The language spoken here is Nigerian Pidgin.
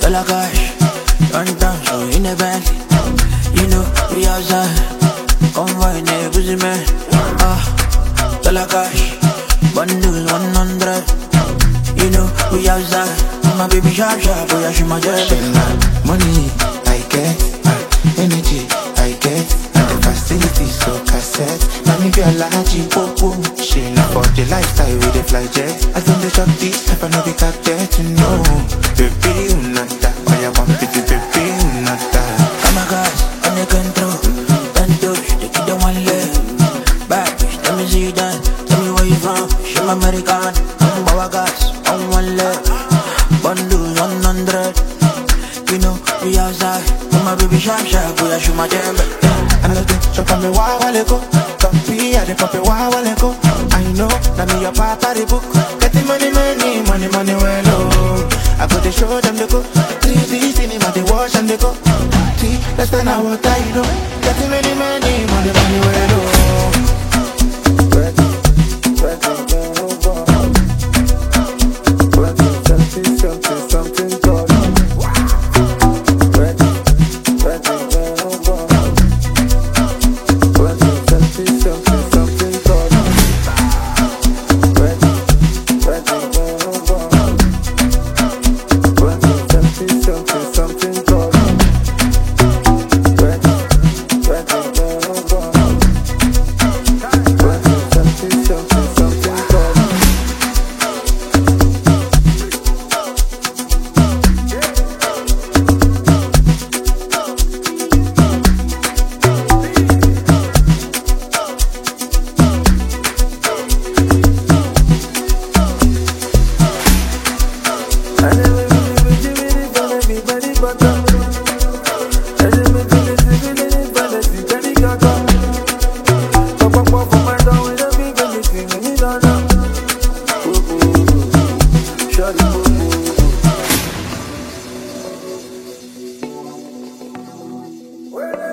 Dollar cash, run down, so in a band. You know, we outside. Come find a pussy man. Dollar cash, bundles 100. You know, we outside. My baby sharp, sharp, boy, I shoot my jet. Money, I get, energy, I get, and the facility, so cassette. Now me be a large, boom, she not for the lifestyle with the fly jet. I don't dey chop this, if I know the cat there to know. Baby, not that, why I want it, baby, not that. I'm a gas, on the control. Don't touch, they keep them one leg. Bad bitch, let me see you dance. Tell me where you from, show my American. I'm a gas, on one leg. Bundles 100. You know, we outside. My baby sharp, sharp, boy, I shoot my jam. I know they chop on me, why I go. Copy, I dey pop it, why I go. I know, that me your papa the book. Getting money, well, oh. I go to show them the go. 3D cinema, they watch and they go. See, that's when I want that, you know. Getting money, well, oh. Something good. Well,